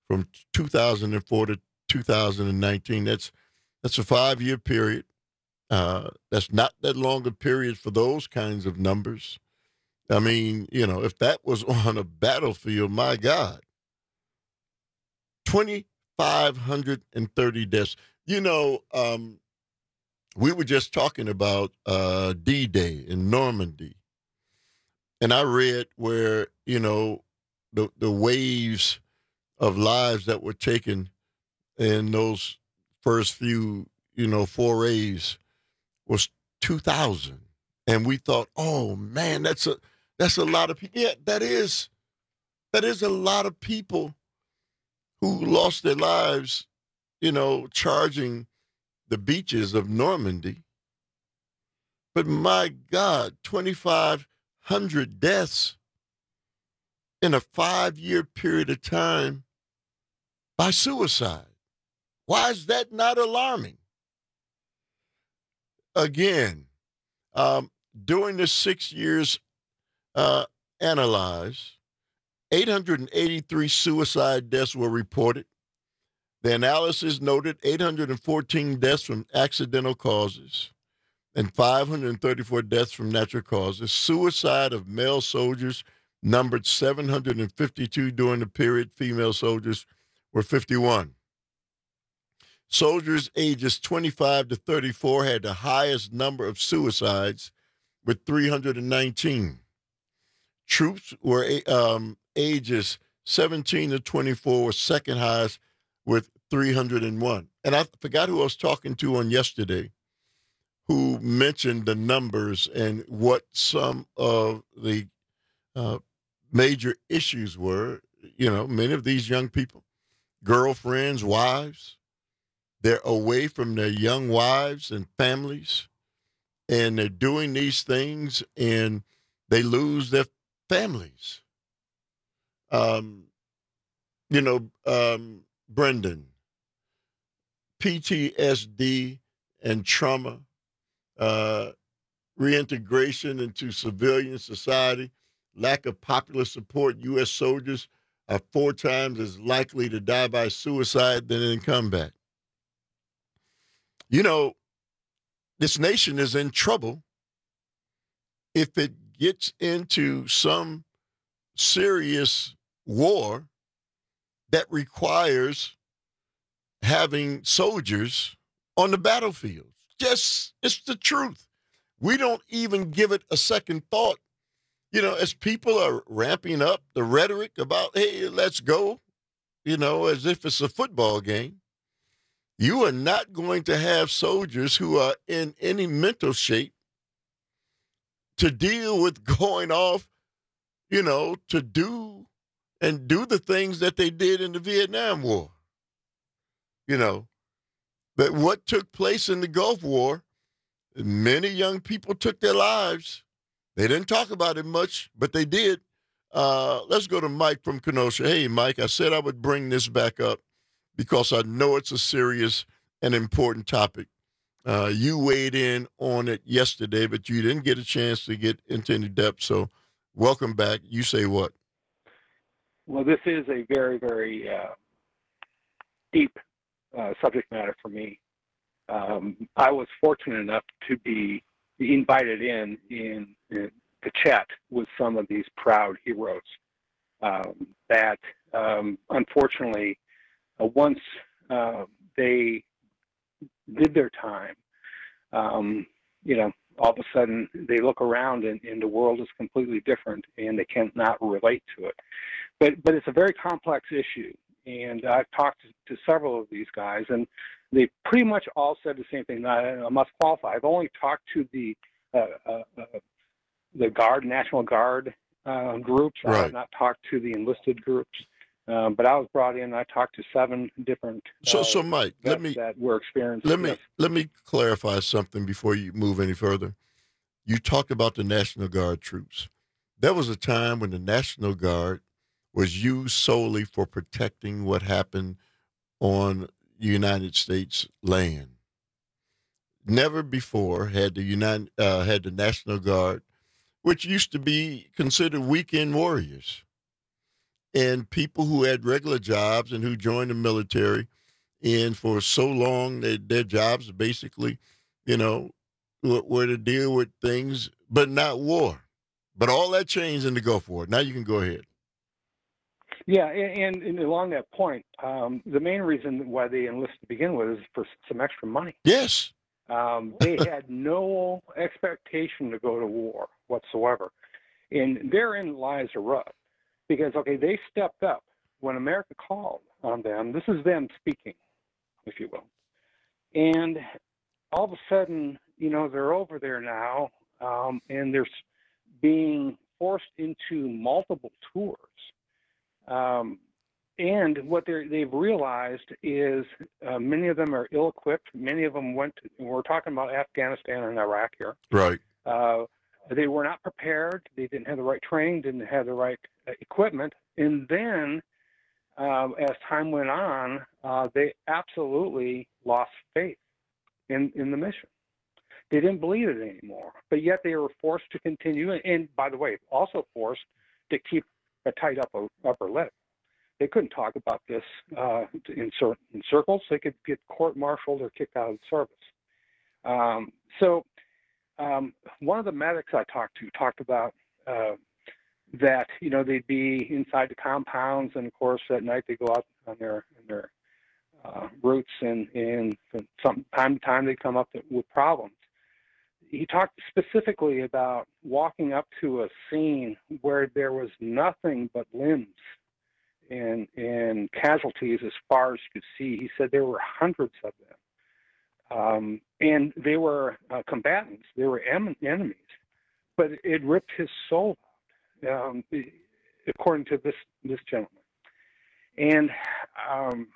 from two thousand four to two thousand nineteen. That's that's a five-year period. Uh, that's not that long a period for those kinds of numbers. I mean, you know, if that was on a battlefield, my God, two thousand five hundred thirty deaths. You know, um, we were just talking about uh, D-Day in Normandy, and I read where, you know, the the waves of lives that were taken in those first few, you know, forays was two thousand. And we thought, oh, man, that's a that's a lot of people. Yeah, that is, that is a lot of people who lost their lives, you know, charging the beaches of Normandy. But my God, twenty-five hundred deaths in a five-year period of time by suicide. Why is that not alarming? Again, um, during the six years uh, analyzed, eight hundred eighty-three suicide deaths were reported. The analysis noted eight hundred fourteen deaths from accidental causes and five hundred thirty-four deaths from natural causes. Suicide of male soldiers numbered seven hundred fifty-two during the period. Female soldiers were fifty-one. Soldiers ages twenty-five to thirty-four had the highest number of suicides with three hundred nineteen. Troops were um, ages seventeen to twenty-four were second highest with three hundred one. And I forgot who I was talking to on yesterday who mentioned the numbers and what some of the uh, major issues were. You know, many of these young people, girlfriends, wives, they're away from their young wives and families, and they're doing these things, and they lose their families. Um, you know, um, Brendan, P T S D and trauma, uh, reintegration into civilian society, lack of popular support. U S soldiers are four times as likely to die by suicide than in combat. You know, this nation is in trouble if it gets into some serious war that requires having soldiers on the battlefield. Just, it's the truth. We don't even give it a second thought. You know, as people are ramping up the rhetoric about, hey, let's go, you know, as if it's a football game. You are not going to have soldiers who are in any mental shape to deal with going off, you know, to do and do the things that they did in the Vietnam War. You know, but what took place in the Gulf War, many young people took their lives. They didn't talk about it much, but they did. Uh, let's go to Mike from Kenosha. Hey, Mike, I said I would bring this back up because I know it's a serious and important topic. Uh, you weighed in on it yesterday, but you didn't get a chance to get into any depth. So welcome back. You say what? Well, this is a very, very uh, deep uh, subject matter for me. Um, I was fortunate enough to be invited in, in, in to chat with some of these proud heroes um, that, um, unfortunately, uh, once uh, they did their time, um, you know, all of a sudden they look around and, and the world is completely different and they cannot relate to it. But but it's a very complex issue, and I've talked to, to several of these guys, and they pretty much all said the same thing. I, I must qualify. I've only talked to the uh, uh, uh, the Guard, National Guard uh, groups. Right. I have not talked to the enlisted groups. Um, but I was brought in. I talked to seven different. So, uh, so Mike, let me that were experienced. let me yes. let me clarify something before you move any further. You talked about the National Guard troops. There was a time when the National Guard was used solely for protecting what happened on United States land. Never before had the United uh, had the National Guard, which used to be considered weekend warriors, and people who had regular jobs and who joined the military, and for so long they, their jobs basically, you know, were, were to deal with things, but not war. But all that changed in the Gulf War. Now you can go ahead. Yeah, and, and along that point, um, the main reason why they enlisted to begin with is for some extra money. Yes. Um, they had no expectation to go to war whatsoever. And therein lies a rub. Because, okay, they stepped up when America called on them. This is them speaking, if you will. And all of a sudden, you know, they're over there now, um, and they're being forced into multiple tours. Um, and what they've realized is uh, many of them are ill-equipped. Many of them went to, we're talking about Afghanistan and Iraq here. Right. Uh, they were not prepared. They didn't have the right training, didn't have the right uh, equipment. And then um, as time went on, uh, they absolutely lost faith in, in the mission. They didn't believe it anymore, but yet they were forced to continue. And by the way, also forced to keep a tight upper, upper lip. They couldn't talk about this uh, in certain circles. They could get court-martialed or kicked out of the service. Um, so um, one of the medics I talked to talked about uh, that, you know, they'd be inside the compounds, and of course at night they go out on their on their uh, routes, and, and from some time to time they come up with problems. He talked specifically about walking up to a scene where there was nothing but limbs and and casualties as far as you could see. He said there were hundreds of them. Um, and they were uh, combatants. They were em- enemies. But it ripped his soul out, um, according to this, this gentleman. And um,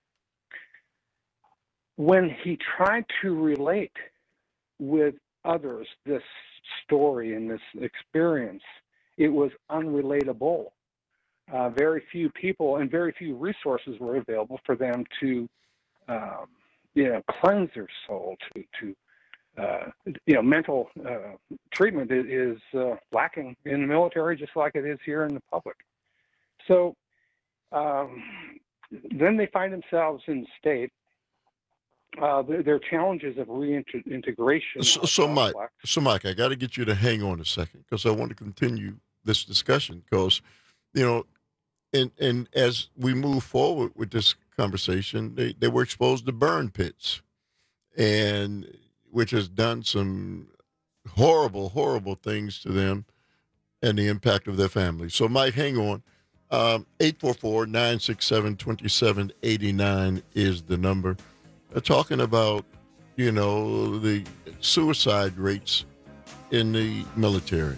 when he tried to relate with others this story and this experience, it was unrelatable. Uh, very few people and very few resources were available for them to, um, you know, cleanse their soul. To, to uh, you know, mental uh, treatment is uh, lacking in the military, just like it is here in the public. So um, then they find themselves in the state. Uh, their, their challenges of reintegration. So, so Mike, so Mike, I got to get you to hang on a second because I want to continue this discussion because, you know, and and as we move forward with this conversation, they, they were exposed to burn pits, and which has done some horrible, horrible things to them and the impact of their families. So, Mike, hang on. Um, eight four four, nine six seven, two seven eight nine is the number. They're talking about, you know, the suicide rates in the military.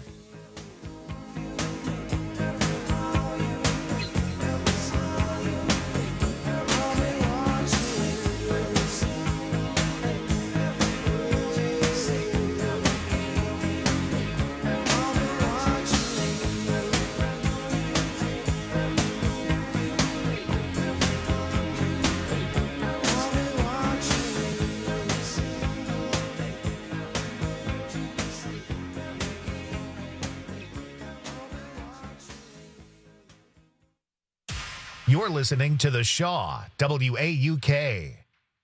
You're listening to The Shaw, W A U K.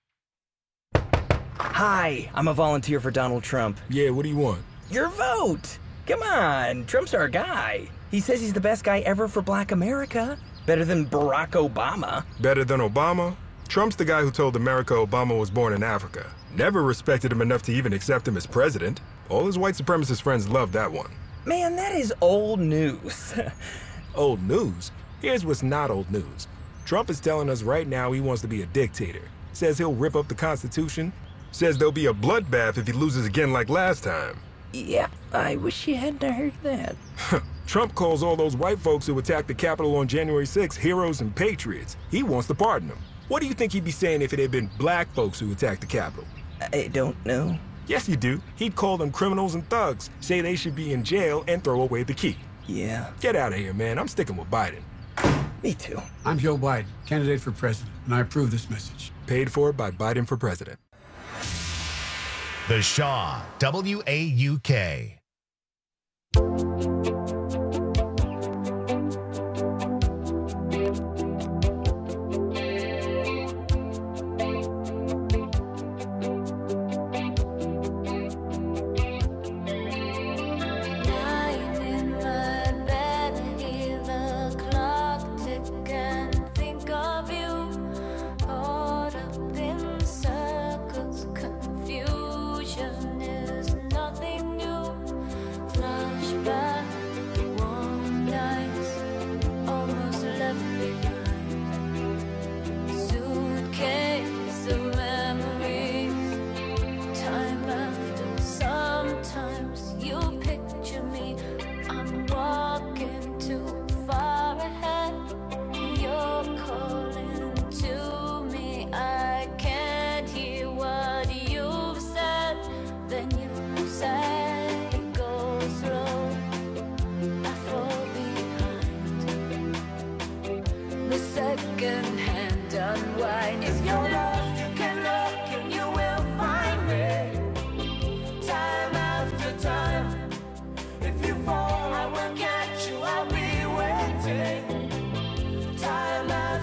Hi, I'm a volunteer for Donald Trump. Yeah, what do you want? Your vote! Come on, Trump's our guy. He says he's the best guy ever for Black America. Better than Barack Obama. Better than Obama? Trump's the guy who told America Obama was born in Africa. Never respected him enough to even accept him as president. All his white supremacist friends loved that one. Man, that is old news. Old news? Here's what's not old news. Trump is telling us right now he wants to be a dictator. Says he'll rip up the Constitution. Says there'll be a bloodbath if he loses again like last time. Yeah, I wish you hadn't heard that. Trump calls all those white folks who attacked the Capitol on January sixth heroes and patriots. He wants to pardon them. What do you think he'd be saying if it had been black folks who attacked the Capitol? I don't know. Yes, you do. He'd call them criminals and thugs, say they should be in jail, and throw away the key. Yeah. Get out of here, man. I'm sticking with Biden. Me too. I'm Joe Biden, candidate for president, and I approve this message. Paid for by Biden for president. The Shaw, W A U K.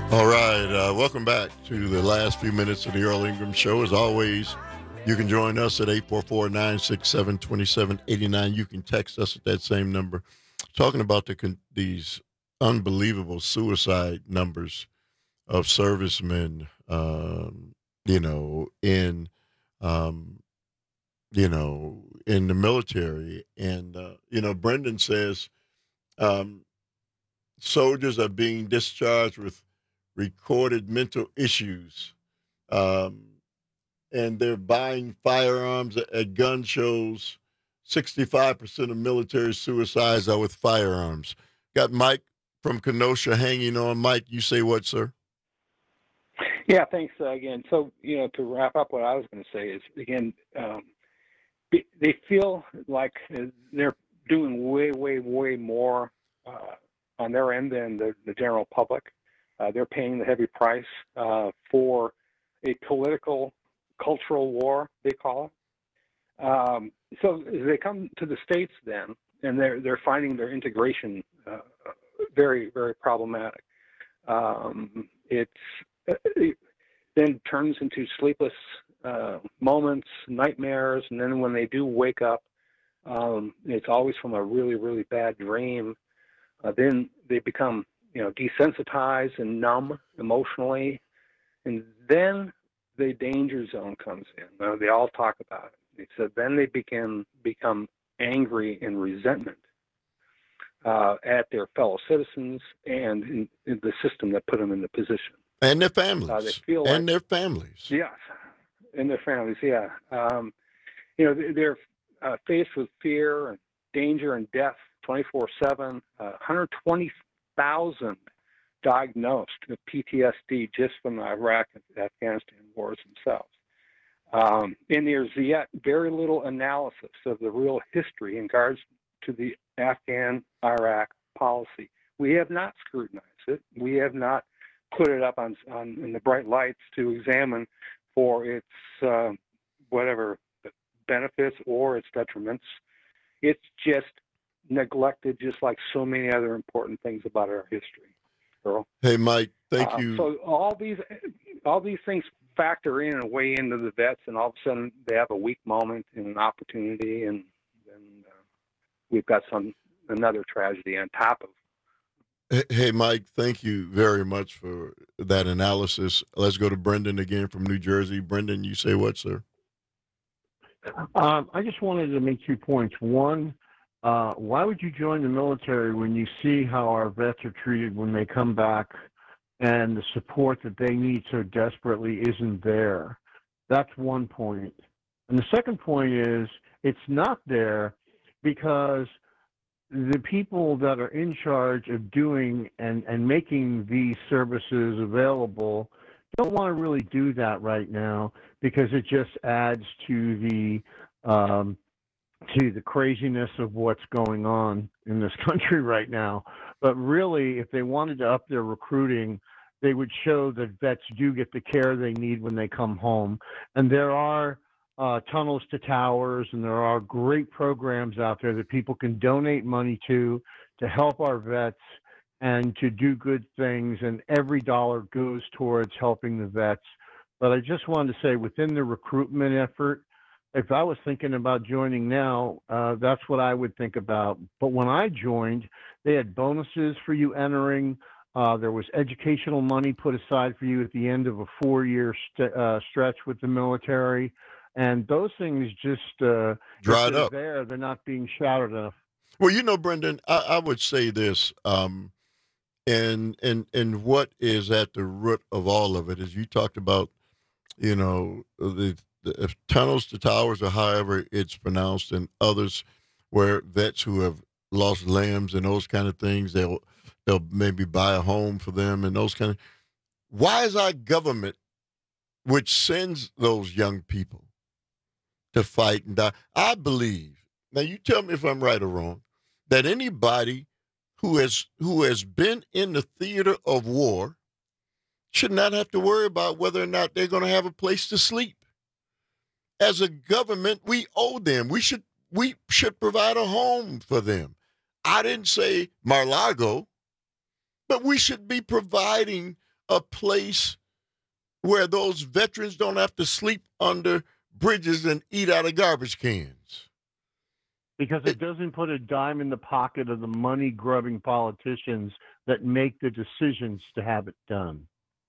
All right, uh, welcome back to the last few minutes of the Earl Ingram Show. As always, you can join us at eight four four, nine six seven, two seven eight nine. You can text us at that same number. Talking about the con- these unbelievable suicide numbers of servicemen, um, you know, in, um, you know, in the military. And, uh, you know, Brendan says um, soldiers are being discharged with recorded mental issues, um, and they're buying firearms at, at gun shows. sixty-five percent of military suicides are with firearms. Got Mike from Kenosha hanging on. Mike, you say what, sir? Yeah, thanks uh, again. So, you know, to wrap up, what I was going to say is, again, um, they feel like they're doing way, way, way more uh, on their end than the, the general public. Uh, they're paying the heavy price uh, for a political, cultural war, they call it. Um, so as they come to the States then, and they're, they're finding their integration uh, very, very problematic. Um, it's, it then turns into sleepless uh, moments, nightmares, and then when they do wake up, um, it's always from a really, really bad dream. Uh, then they become you know, desensitized and numb emotionally. And then the danger zone comes in. Now, they all talk about it. They said then they begin become angry and resentment uh, at their fellow citizens and in, in the system that put them in the position. And their families. Uh, they feel and like, their families. Yes, and their families, yeah. Um, you know, they're uh, faced with fear and danger and death twenty-four seven, uh, one hundred twenty thousand diagnosed with P T S D just from the Iraq and Afghanistan wars themselves. Um, and there's yet very little analysis of the real history in regards to the Afghan-Iraq policy. We have not scrutinized it. We have not put it up on, on in the bright lights to examine for its uh, whatever benefits or its detriments. It's just neglected, just like so many other important things about our history. Earl. Hey, Mike, thank uh, you. So all these, all these things factor in and weigh into the vets, and all of a sudden they have a weak moment and an opportunity, and then uh, we've got some another tragedy on top of. Hey, hey, Mike, thank you very much for that analysis. Let's go to Brendan again from New Jersey. Brendan, you say what, sir? Um, I just wanted to make two points. One, uh, why would you join the military when you see how our vets are treated when they come back and the support that they need so desperately isn't there? That's one point. And the second point is it's not there because the people that are in charge of doing and, and making these services available don't want to really do that right now because it just adds to the um, to the craziness of what's going on in this country right now. But really, if they wanted to up their recruiting, they would show that vets do get the care they need when they come home. And there are uh, tunnels to towers, and there are great programs out there that people can donate money to to help our vets and to do good things, and every dollar goes towards helping the vets. But I just wanted to say, within the recruitment effort, if I was thinking about joining now, uh, that's what I would think about. But when I joined, they had bonuses for you entering. Uh, there was educational money put aside for you at the end of a four-year st- uh, stretch with the military. And those things just uh, dried up. There, they're not being shouted enough. Well, you know, Brendan, I, I would say this, um, and and and what is at the root of all of it is you talked about, you know, the, the if tunnels to towers or however it's pronounced, and others where vets who have lost limbs and those kind of things, they'll they'll maybe buy a home for them and those kind of. Why is our government, which sends those young people to fight and die, I believe, now you tell me if I'm right or wrong, that anybody who has who has been in the theater of war should not have to worry about whether or not they're going to have a place to sleep. As a government, we owe them. We should we should provide a home for them. I didn't say Mar-a-Lago, but we should be providing a place where those veterans don't have to sleep under bridges and eat out of garbage cans. Because it doesn't put a dime in the pocket of the money-grubbing politicians that make the decisions to have it done.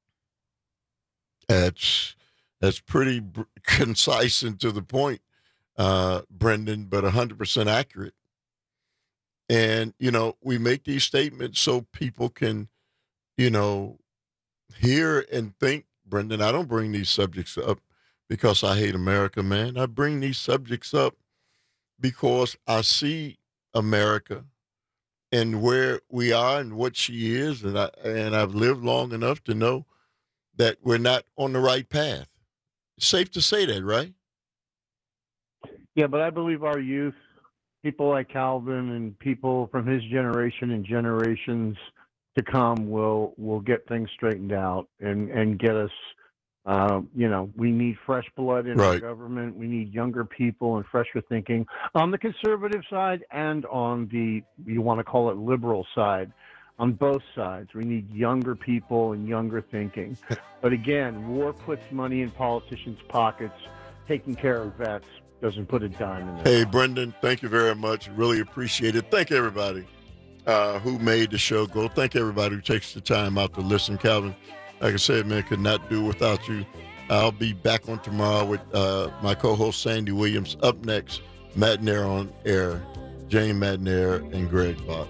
That's that's pretty br- concise and to the point, uh, Brendan, but one hundred percent accurate. And, you know, we make these statements so people can, you know, hear and think. Brendan, I don't bring these subjects up because I hate America, man. I bring these subjects up because I see America and where we are and what she is, and I and I've lived long enough to know that we're not on the right path. It's safe to say that, right? Yeah, but I believe our youth, people like Calvin and people from his generation and generations to come will will get things straightened out and, and get us, uh, you know, we need fresh blood in our Right. government. We need younger people and fresher thinking on the conservative side and on the, you want to call it liberal side. On both sides, we need younger people and younger thinking. But again, war puts money in politicians' pockets. Taking care of vets doesn't put a dime in their Hey, Brendan, thank you very much. Really appreciate it. Thank everybody uh, who made the show go. Thank everybody who takes the time out to listen. Calvin, like I said, man, could not do without you. I'll be back on tomorrow with uh, my co-host Sandy Williams. Up next, Matt Nair on air, Jane Matt Nair, and Greg Bott.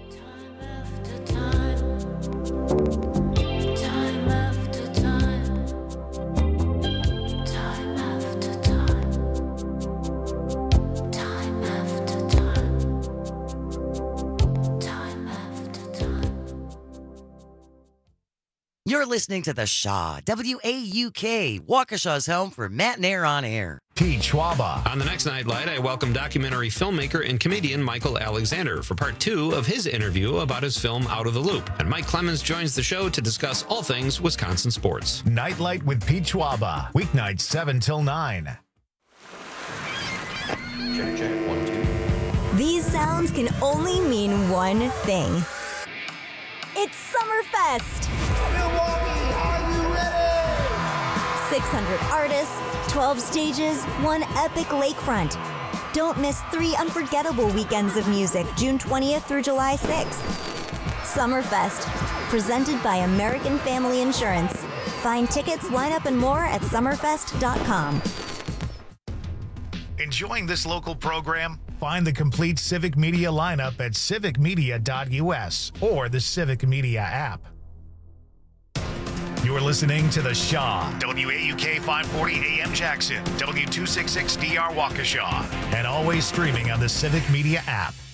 You're listening to The Shaw, W A U K, Waukesha's home for Matt Nair on air. Pete Schwaba. On the next Nightlight, I welcome documentary filmmaker and comedian Michael Alexander for part two of his interview about his film Out of the Loop. And Mike Clemens joins the show to discuss all things Wisconsin sports. Nightlight with Pete Schwaba. Weeknights seven till nine. Check, check, one, two. These sounds can only mean one thing. It's Summerfest! Milwaukee, are you ready? six hundred artists, twelve stages, one epic lakefront. Don't miss three unforgettable weekends of music, June twentieth through July sixth. Summerfest, presented by American Family Insurance. Find tickets, lineup, and more at summerfest dot com. Enjoying this local program? Find the complete Civic Media lineup at civic media dot U S or the Civic Media app. You're listening to The Shaw, W A U K five forty A M Jackson, W two sixty-six D R Waukesha, and always streaming on the Civic Media app.